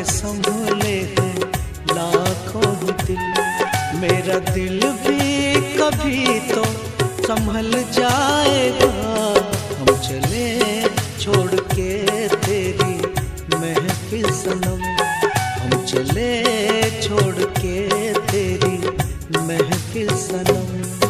संभले हैं लाखों ही दिल, मेरा दिल भी कभी तो संभल जाएगा। हम चले छोड़ के तेरी महफिल सनम, हम चले छोड़ के तेरी महफिल सनम।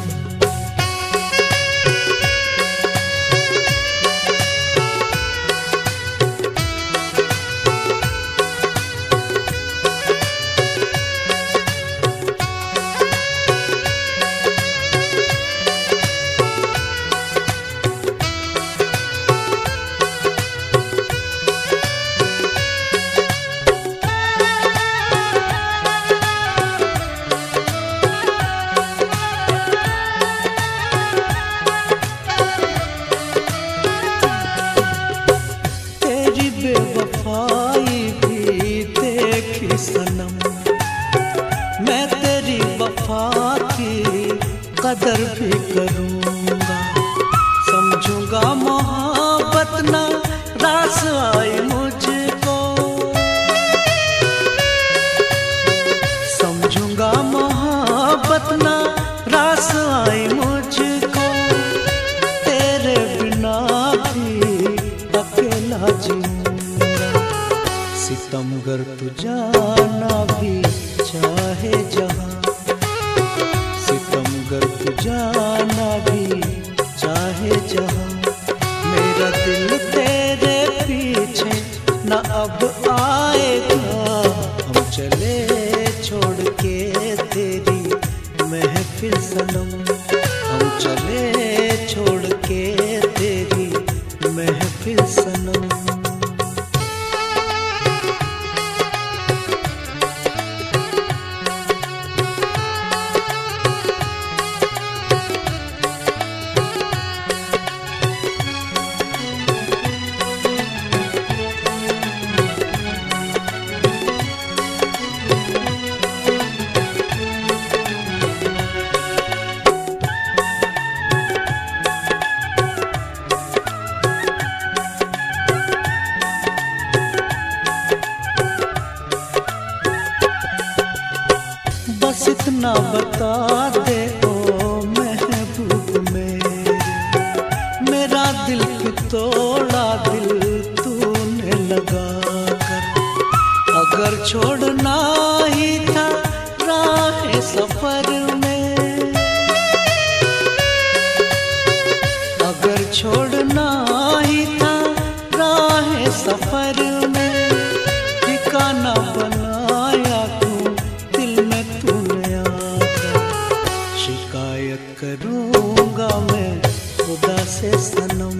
बेवफाई भी देखी सनम, मैं तेरी वफा की कदर भी करूँगा। समझूंगा मोहब्बत ना रास आई मुझको, समझूंगा मोहब्बत ना रास आई मुझको। तेरे बिना भी अकेला जीऊंगा, सितमगर तू जाना भी चाहे जहां, सितमगर तू जाना भी चाहे जहां। मेरा दिल तेरे पीछे न अब आएगा, हम चले छोड़ के तेरी महफिल सनम, हम चले छोड़ के तेरी महफिल सनम। बस इतना बता दे ओ महबूब मेरा दिल की तोड़ा दिल तूने लगा कर। अगर छोड़ना ही था राह सफर में, अगर छोड़ना ही था राह सफर में, ठिकाना बनाया तू दिल में तूने आकर। शिकायत करूँगा मैं खुदा से सनम,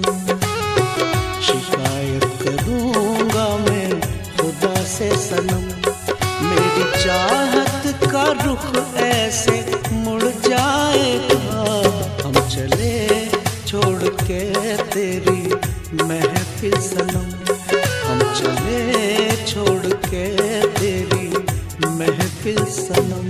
शिकायत करूँगा मैं खुदा से सनम। मेरी चाहत का रुख ऐसे मुड़ जाएगा, हम चले छोड़ के तेरी महफिल सनम, हम चले छोड़ के तेरी महफिल सनम।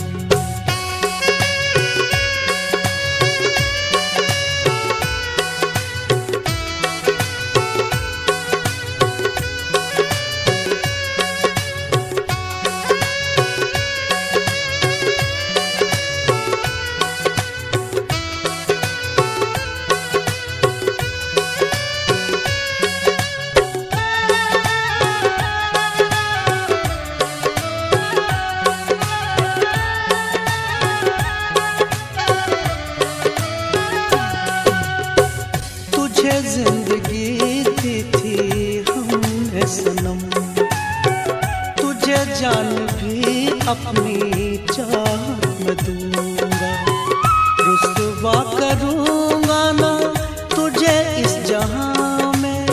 जिंदगी दी थी हमने सनम, तुझे जान भी अपनी चाहत में दूंगा। रुसवा करूंगा ना तुझे इस जहां में,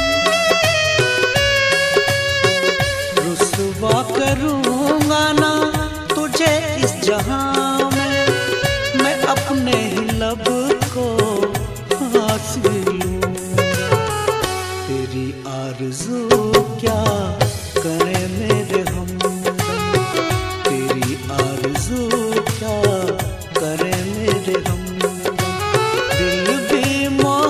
रुसवा करूंगा ना तुझे इस जहां में। मैं अपने ही लब को हासिल आरज़ू क्या करे मेरे हमदम, तेरी आरज़ू क्या करे मेरे हमदम। दिल भी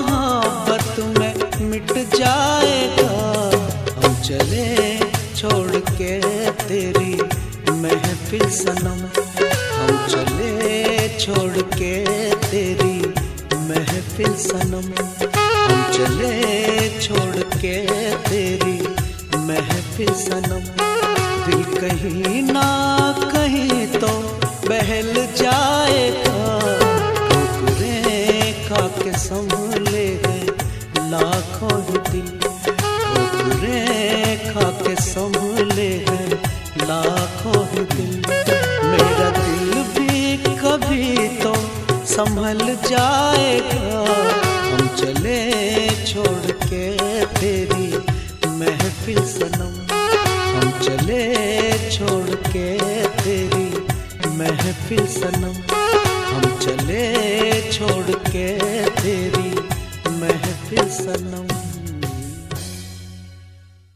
मोहब्बत में मिट जाएगा, हम चले छोड़ छोड़ के तेरी महफिल सनम, हम चले छोड़ के तेरी महफिल सनम, हम चले छोड़ के तेरी महफिल सनम। दिल कहीं ना कहीं तो बहल जाएगा, ठोकरें खा के संभले हैं लाखों ही दिल, ठोकरें खा के संभले हैं लाखों ही दिल। मेरा दिल भी कभी तो संभल जाएगा, हम चले छोड़ के तेरी महफिल सनम, हम चले छोड़ के तेरी महफिल सनम, हम चले छोड़ के तेरी महफिल सनम।